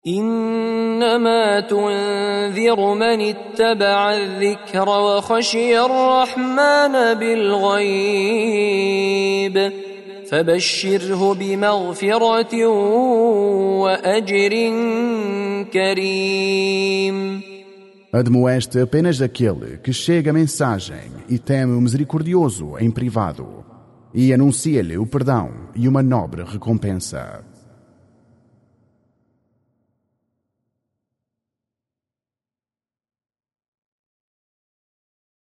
إنما تنذر من اتبع الذكر وخشي الرحمن بالغيب فبشره بمغفرة وأجر كريم. Admoeste apenas aquele que chega a mensagem e teme o misericordioso em privado, e anuncia-lhe o perdão e uma nobre recompensa.